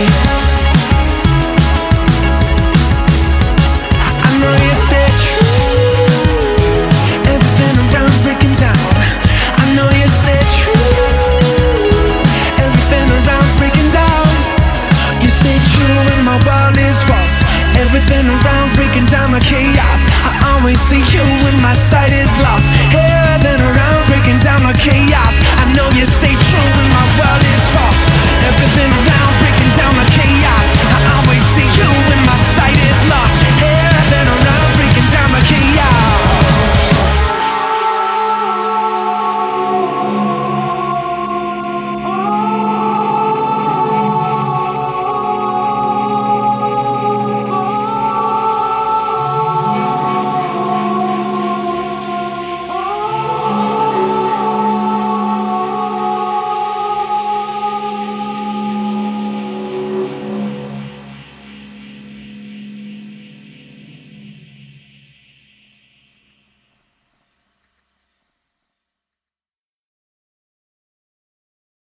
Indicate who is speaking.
Speaker 1: I know you stay true. Everything around's breaking down. I know you stay true. Everything around's breaking down. You stay true when my world is false. Everything around's breaking down like chaos. I always see you when my sight is lost. Everything around's breaking down like chaos. I know you stay true when my world is false.